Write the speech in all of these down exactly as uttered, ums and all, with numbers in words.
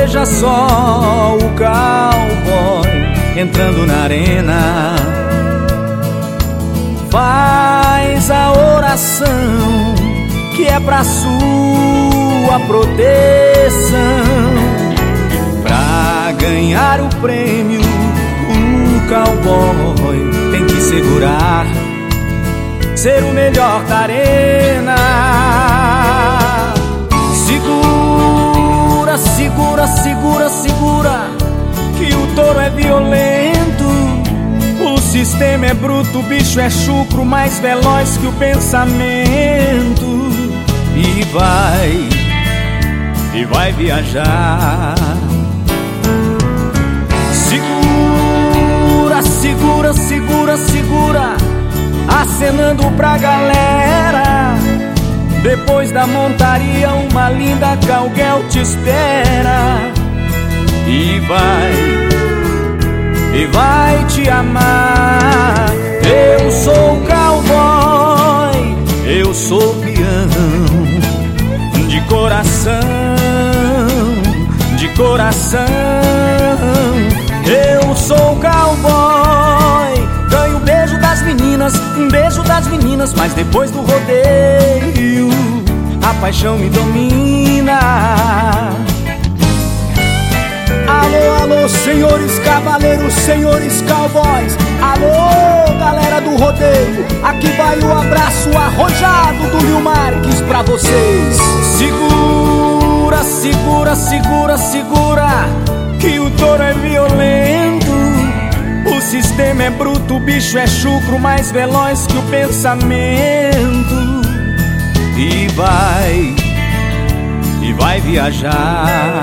Veja só o cowboy entrando na arena. Faz a oração que é pra sua proteção. Pra ganhar o prêmio, o cowboy tem que segurar, ser o melhor da arena. Segura, segura, segura, segura, que o touro é violento. O sistema é bruto, o bicho é chucro, mais veloz que o pensamento. E vai, e vai viajar. Segura, segura, segura, segura, acenando pra galera. Depois da montaria, uma linda cowgirl te espera. E vai, e vai te amar. Eu sou cowboy, eu sou peão, de coração, de coração. Eu sou cowboy, ganho o beijo das meninas, um beijo das meninas, mas depois do rodeio a paixão me domina. Alô, alô, senhores cavaleiros, senhores cowboys. Alô, galera do rodeio, aqui vai o abraço arrojado do Lil Marques pra vocês. Segura, segura, segura, segura, que o touro é violento. O sistema é bruto, o bicho é chucro, mais veloz que o pensamento. E vai, e vai viajar.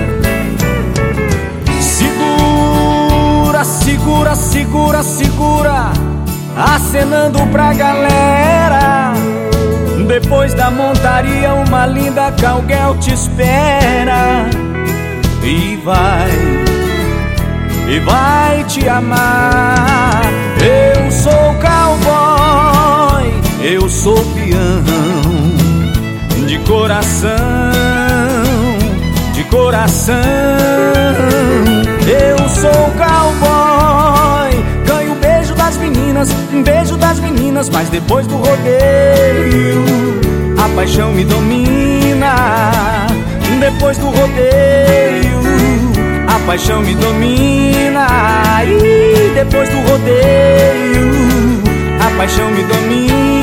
Segura, segura, segura, segura, acenando pra galera. Depois da montaria, uma linda cowgirl te espera. E vai, e vai te amar. Eu sou cowboy, eu sou peão, de coração, de coração. Eu sou cowboy, ganho o beijo das meninas, um beijo das meninas, mas depois do rodeio a paixão me domina. Depois do rodeio a paixão me domina. E depois do rodeio a paixão me domina.